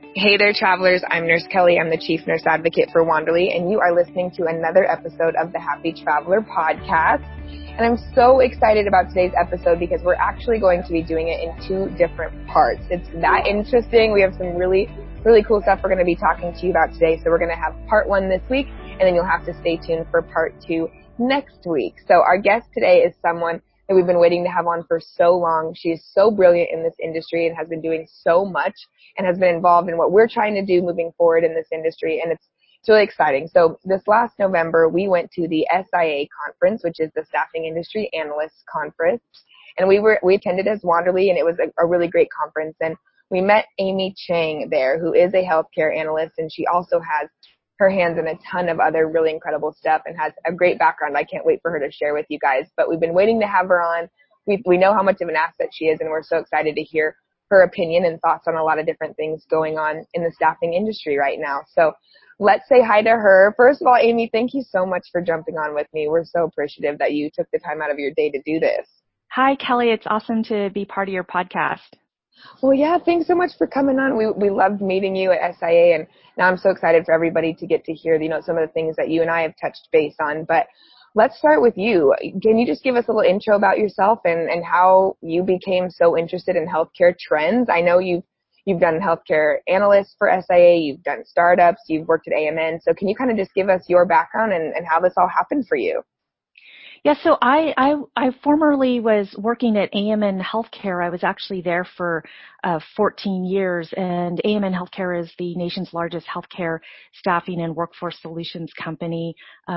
Hey there, travelers. I'm Nurse Kelly. I'm the Chief Nurse Advocate for Wanderly, and you are listening to another episode of the Happy Traveler podcast. And I'm so excited about today's episode because we're actually going to be doing it in two different parts. It's that interesting. We have some really cool stuff we're going to be talking to you about today. So we're going to have part one this week, and then you'll have to stay tuned for part two next week. So our guest today is someone that we've been waiting to have on for so long. She is so brilliant in this industry and has been doing so much and has been involved in what we're trying to do moving forward in this industry. And it's really exciting. So this last November, we went to the SIA conference, which is the Staffing Industry Analysts Conference. And we attended as Wanderly, and it was a really great conference. And we met Amy Chang there, who is a healthcare analyst, and she also has her hands in a ton of other really incredible stuff and has a great background. I can't wait for her to share with you guys. But we've been waiting to have her on. We know how much of an asset she is, and we're so excited to hear her opinion and thoughts on a lot of different things going on in the staffing industry right now. So let's say hi to her. First of all, Amy, thank you so much for jumping on with me. We're so appreciative that you took the time out of your day to do this. Hi, Kelly. It's awesome to be part of your podcast. Well, yeah, thanks so much for coming on. We loved meeting you at SIA, and now I'm so excited for everybody to get to hear, some of the things that you and I have touched base on. But let's start with you. Can you just give us a little intro about yourself and how you became so interested in healthcare trends? I know you've done healthcare analysts for SIA, you've done startups, you've worked at AMN. So can you kind of just give us your background and how this all happened for you? Yeah, so I formerly was working at AMN Healthcare. I was actually there for 14 years, and AMN Healthcare is the nation's largest healthcare staffing and workforce solutions company.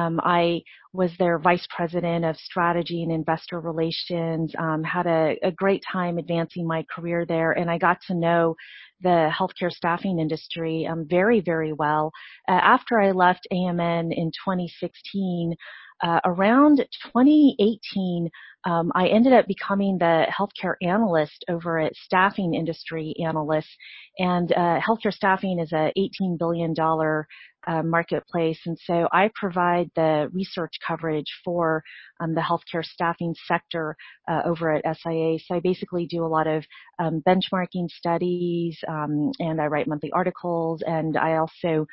I was their vice president of strategy and investor relations, had a great time advancing my career there, and I got to know the healthcare staffing industry very, very well. After I left AMN in 2016, around 2018, I ended up becoming the healthcare analyst over at Staffing Industry Analysts. And healthcare staffing is a $18 billion marketplace. And so I provide the research coverage for the healthcare staffing sector over at SIA. So I basically do a lot of benchmarking studies, and I write monthly articles, and I also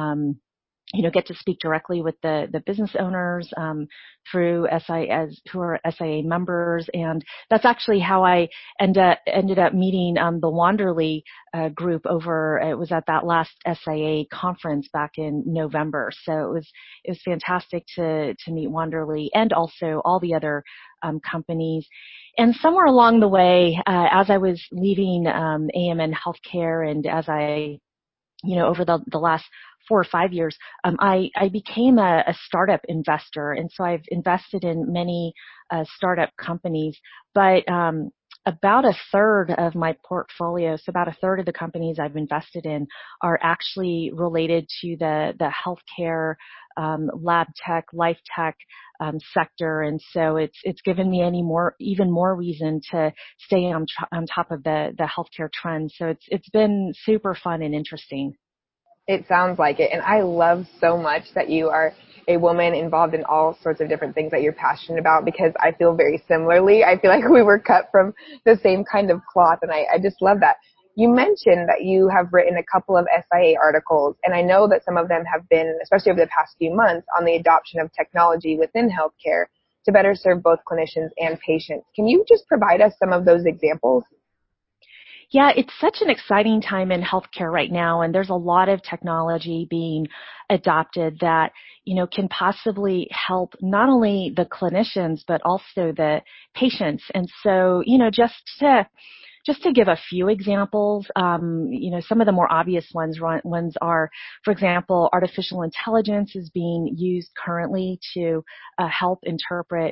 get to speak directly with the business owners through SIA who are SIA members, and that's actually how I ended up meeting the Wanderly group over. It was at that last SIA conference back in November, so it was fantastic to meet Wanderly and also all the other companies. And somewhere along the way, as I was leaving AMN Healthcare, and as I over the last 4 or 5 years, I became a startup investor. And so I've invested in many startup companies, but about a third of my portfolio, so about a third of the companies I've invested in are actually related to the healthcare, lab tech, life tech sector. And so it's given me even more reason to stay on top of the healthcare trends. So it's been super fun and interesting. It sounds like it. And I love so much that you are a woman involved in all sorts of different things that you're passionate about, because I feel very similarly. I feel like we were cut from the same kind of cloth, and I just love that. You mentioned that you have written a couple of SIA articles, and I know that some of them have been, especially over the past few months, on the adoption of technology within healthcare to better serve both clinicians and patients. Can you just provide us some of those examples? Yeah, it's such an exciting time in healthcare right now, and there's a lot of technology being adopted that, can possibly help not only the clinicians, but also the patients. And so, just to give a few examples, some of the more obvious ones are, for example, artificial intelligence is being used currently to help interpret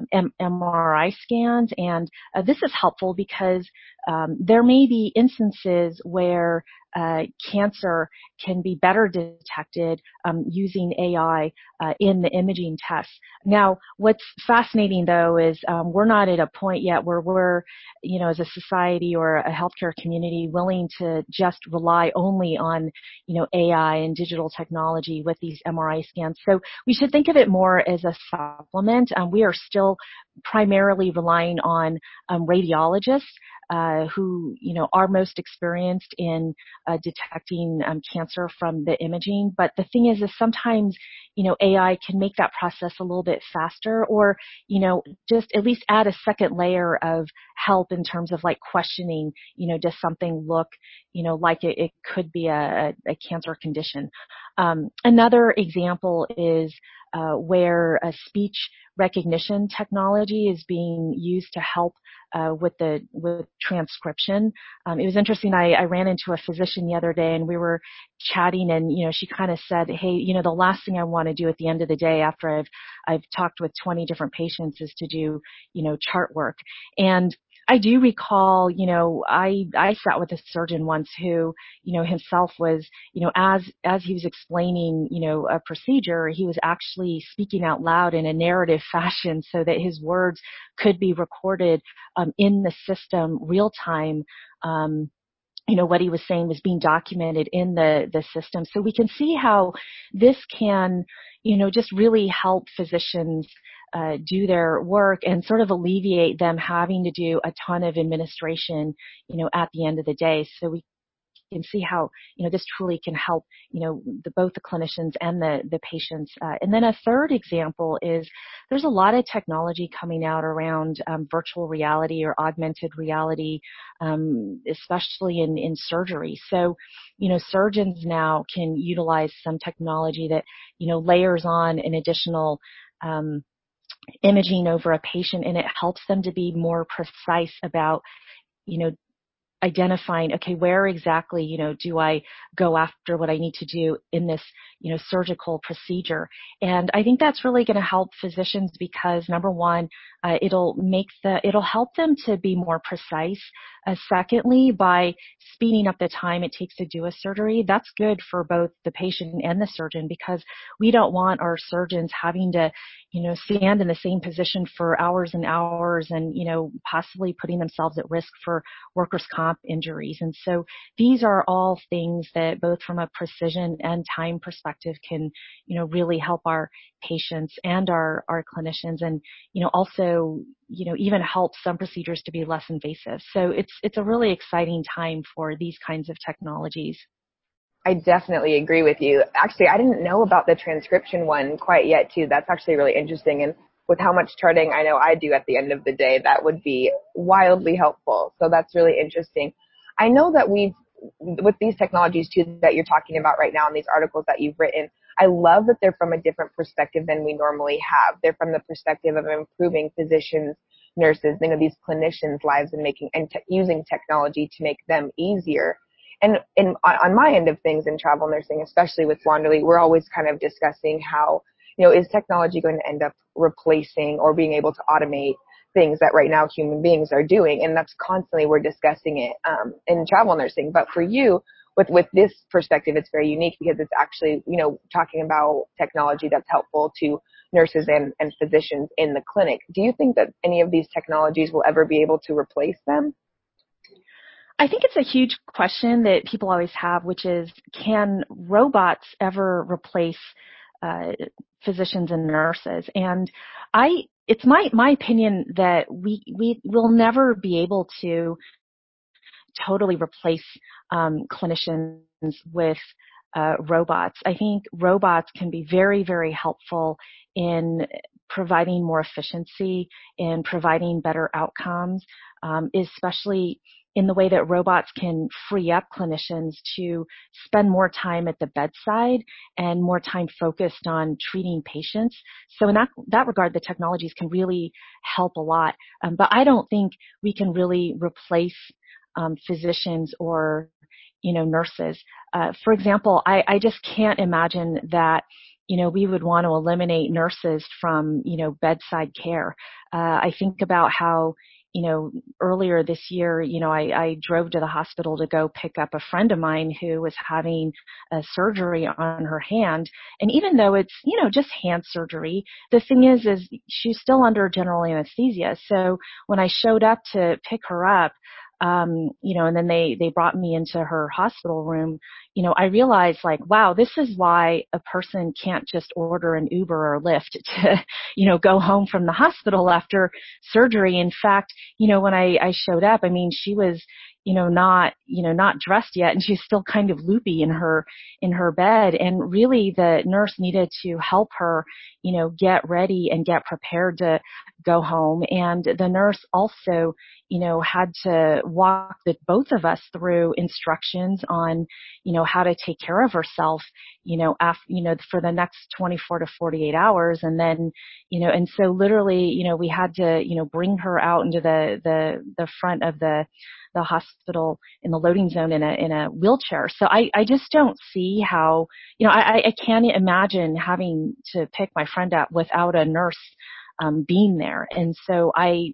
MRI scans, and this is helpful because there may be instances where cancer can be better detected using AI in the imaging tests. Now, what's fascinating though is we're not at a point yet where we're, as a society or a healthcare community, willing to just rely only on, AI and digital technology with these MRI scans. So we should think of it more as a supplement. We are still primarily relying on radiologists who, are most experienced in detecting cancer from the imaging. But the thing is sometimes, AI can make that process a little bit faster, or, just at least add a second layer of help in terms of like questioning, does something look, like it could be a cancer condition. Another example is where a speech recognition technology is being used to help with transcription. It was interesting. I ran into a physician the other day, and we were chatting, and she kind of said, "Hey, the last thing I want to do at the end of the day after I've talked with 20 different patients is to do chart work." And I do recall, I sat with a surgeon once who, himself was, as he was explaining, a procedure, he was actually speaking out loud in a narrative fashion so that his words could be recorded in the system real time. What he was saying was being documented in the system. So we can see how this can, just really help physicians do their work and sort of alleviate them having to do a ton of administration, at the end of the day. So we can see how, this truly can help, both the clinicians and the patients. And then a third example is there's a lot of technology coming out around virtual reality or augmented reality, especially in surgery. So, surgeons now can utilize some technology that, layers on an additional imaging over a patient, and it helps them to be more precise about, identifying, okay, where exactly, do I go after what I need to do in this, surgical procedure. And I think that's really going to help physicians because number one, it'll help them to be more precise. Secondly, by speeding up the time it takes to do a surgery, that's good for both the patient and the surgeon because we don't want our surgeons having to, stand in the same position for hours and hours and, possibly putting themselves at risk for workers' comp injuries. And so these are all things that both from a precision and time perspective can, really help our patients and our clinicians and, also, even help some procedures to be less invasive. So it's a really exciting time for these kinds of technologies. I definitely agree with you. Actually, I didn't know about the transcription one quite yet, too. That's actually really interesting. And with how much charting I know I do at the end of the day, that would be wildly helpful. So that's really interesting. I know that with these technologies, too, that you're talking about right now in these articles that you've written, I love that they're from a different perspective than we normally have. They're from the perspective of improving physicians, nurses, these clinicians' lives and using technology to make them easier. And on my end of things in travel nursing, especially with Wanderly, we're always kind of discussing how, is technology going to end up replacing or being able to automate things that right now human beings are doing? And that's constantly we're discussing it in travel nursing. But for you, with this perspective, it's very unique because it's actually, talking about technology that's helpful to nurses and physicians in the clinic. Do you think that any of these technologies will ever be able to replace them? I think it's a huge question that people always have, which is, can robots ever replace physicians and nurses? And it's my opinion that we will never be able to totally replace clinicians with robots. I think robots can be very, very helpful in providing more efficiency and providing better outcomes, especially in the way that robots can free up clinicians to spend more time at the bedside and more time focused on treating patients. So in that regard, the technologies can really help a lot. But I don't think we can really replace physicians or, nurses. For example, I just can't imagine that, we would want to eliminate nurses from, bedside care. I think about how, earlier this year, I drove to the hospital to go pick up a friend of mine who was having a surgery on her hand. And even though it's, just hand surgery, the thing is she's still under general anesthesia. So when I showed up to pick her up, and then they brought me into her hospital room, I realized like, wow, this is why a person can't just order an Uber or Lyft to, go home from the hospital after surgery. In fact, when I showed up, I mean, she was, not dressed yet, and she's still kind of loopy in her bed. And really the nurse needed to help her, get ready and get prepared to go home. And the nurse also, had to walk both of us through instructions on, how to take care of herself, for the next 24 to 48 hours. And then, and so literally, we had to, bring her out into the front of the hospital in the loading zone in a wheelchair. So I just don't see how, I can't imagine having to pick my friend up without a nurse being there. And so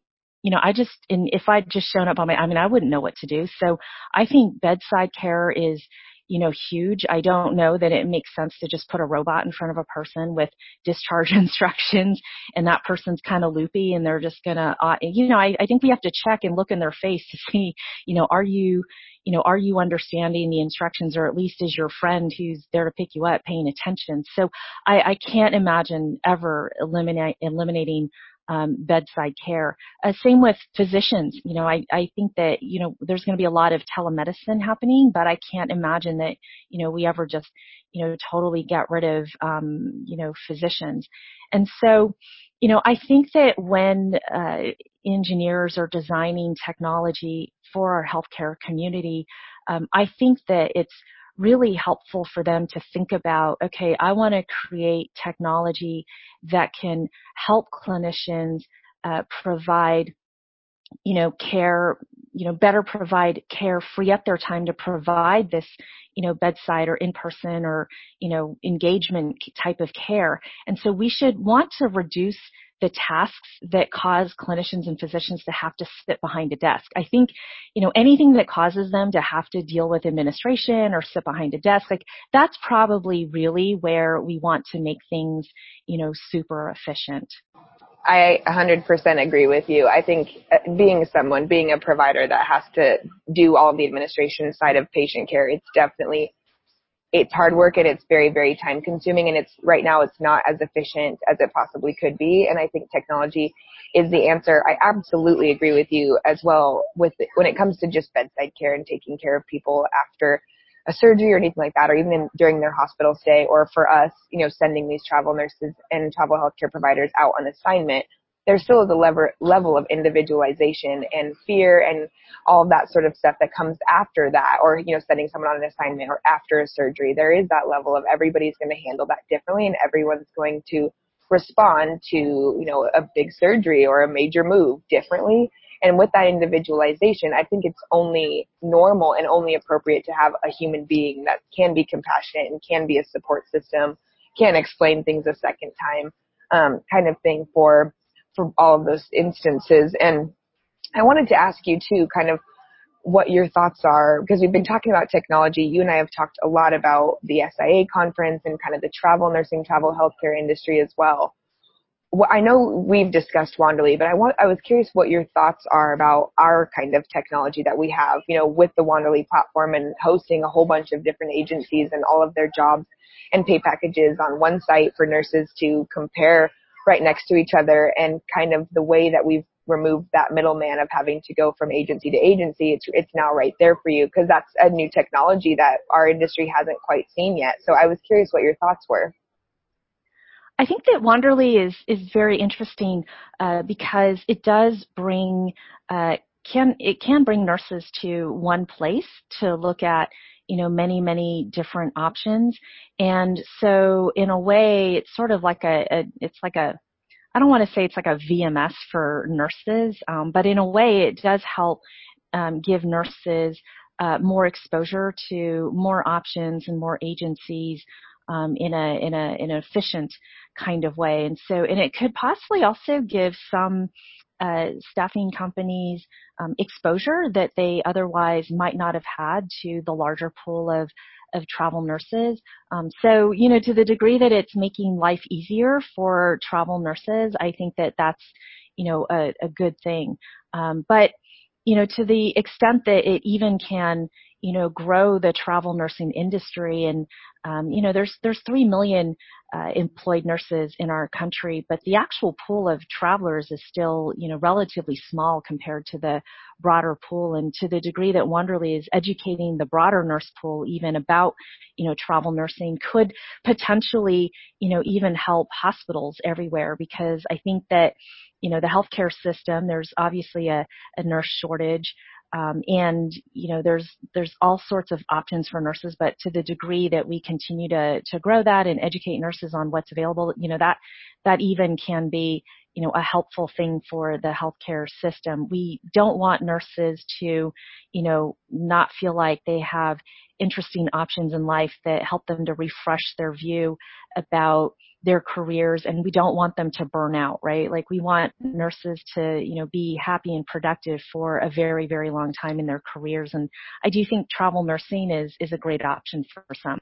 and if I'd just shown up I wouldn't know what to do. So I think bedside care is, huge. I don't know that it makes sense to just put a robot in front of a person with discharge instructions and that person's kind of loopy and they're just gonna, I think we have to check and look in their face to see, are you understanding the instructions, or at least is your friend who's there to pick you up paying attention? So I can't imagine ever eliminating bedside care. Same with physicians. I think that, there's going to be a lot of telemedicine happening, but I can't imagine that, we ever just, totally get rid of, physicians. And so, I think that when engineers are designing technology for our healthcare community, I think that it's really helpful for them to think about, okay, I want to create technology that can help clinicians provide, care, better provide care, free up their time to provide this, bedside or in-person or, engagement type of care. And so we should want to reduce the tasks that cause clinicians and physicians to have to sit behind a desk. I think, anything that causes them to have to deal with administration or sit behind a desk, like that's probably really where we want to make things, super efficient. I 100% agree with you. I think being a provider that has to do all the administration side of patient care, it's hard work and it's very, very time consuming, and right now it's not as efficient as it possibly could be. And I think technology is the answer. I absolutely agree with you as well when it comes to just bedside care and taking care of people after a surgery or anything like that, or even during their hospital stay, or for us, sending these travel nurses and travel healthcare providers out on assignment. There still is a level of individualization and fear and all of that sort of stuff that comes after that, or, sending someone on an assignment or after a surgery. There is that level of everybody's going to handle that differently, and everyone's going to respond to, a big surgery or a major move differently. And with that individualization, I think it's only normal and only appropriate to have a human being that can be compassionate and can be a support system, can explain things a second time, kind of thing for all of those instances. And I wanted to ask you too, kind of what your thoughts are, because we've been talking about technology. You and I have talked a lot about the SIA conference and kind of the travel nursing, travel healthcare industry as well. Well, I know we've discussed Wanderly, but I was curious what your thoughts are about our kind of technology that we have, with the Wanderly platform and hosting a whole bunch of different agencies and all of their jobs and pay packages on one site for nurses to compare right next to each other, and kind of the way that we've removed that middleman of having to go from agency to agency. It's now right there for you, because that's a new technology that our industry hasn't quite seen yet. So I was curious what your thoughts were. I think that Wanderly is very interesting because it does bring can bring nurses to one place to look at many different options. And so in a way, it's sort of like I don't want to say it's like a VMS for nurses, but in a way it does help give nurses more exposure to more options and more agencies in an efficient kind of way. And it could possibly also give some staffing companies exposure that they otherwise might not have had to the larger pool of travel nurses. So, to the degree that it's making life easier for travel nurses, I think that that's, a good thing. But to the extent that it even can, grow the travel nursing industry. And, there's 3 million employed nurses in our country, but the actual pool of travelers is still, relatively small compared to the broader pool. And to the degree that Wanderly is educating the broader nurse pool even about, travel nursing could potentially, even help hospitals everywhere, because I think that, the healthcare system, there's obviously a nurse shortage. And, there's all sorts of options for nurses, but to the degree that we continue to grow that and educate nurses on what's available, that even can be, a helpful thing for the healthcare system. We don't want nurses to, not feel like they have interesting options in life that help them to refresh their view about their careers, and we don't want them to burn out, right? Like, we want nurses to, be happy and productive for a very, very long time in their careers. And I do think travel nursing is a great option for some.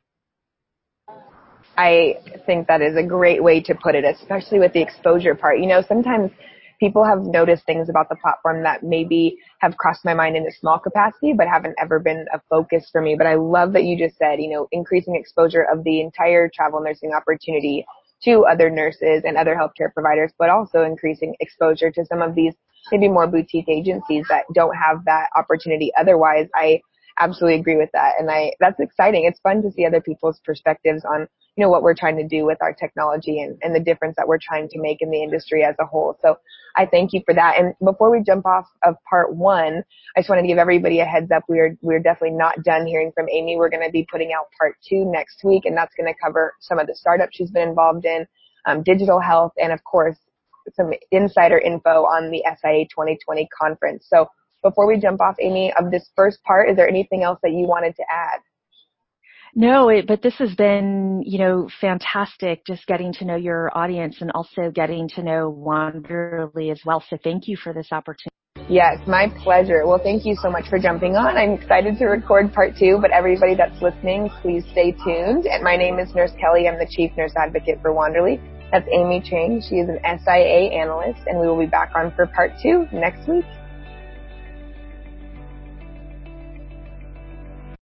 I think that is a great way to put it, especially with the exposure part. Sometimes people have noticed things about the platform that maybe have crossed my mind in a small capacity, but haven't ever been a focus for me. But I love that you just said, increasing exposure of the entire travel nursing opportunity to other nurses and other healthcare providers, but also increasing exposure to some of these maybe more boutique agencies that don't have that opportunity otherwise. I absolutely agree with that. And that's exciting. It's fun to see other people's perspectives on, what we're trying to do with our technology and the difference that we're trying to make in the industry as a whole. So I thank you for that. And before we jump off of part one, I just wanted to give everybody a heads up. We're definitely not done hearing from Amy. We're going to be putting out part 2 next week, and that's going to cover some of the startups she's been involved in, digital health, and of course, some insider info on the SIA 2020 conference. So before we jump off, Amy, of this first part, is there anything else that you wanted to add? No, but this has been, fantastic, just getting to know your audience and also getting to know Wanderly as well. So thank you for this opportunity. Yes, my pleasure. Well, thank you so much for jumping on. I'm excited to record part 2, but everybody that's listening, please stay tuned. And my name is Nurse Kelly. I'm the Chief Nurse Advocate for Wanderly. That's Amy Chang. She is an SIA analyst, and we will be back on for part 2 next week.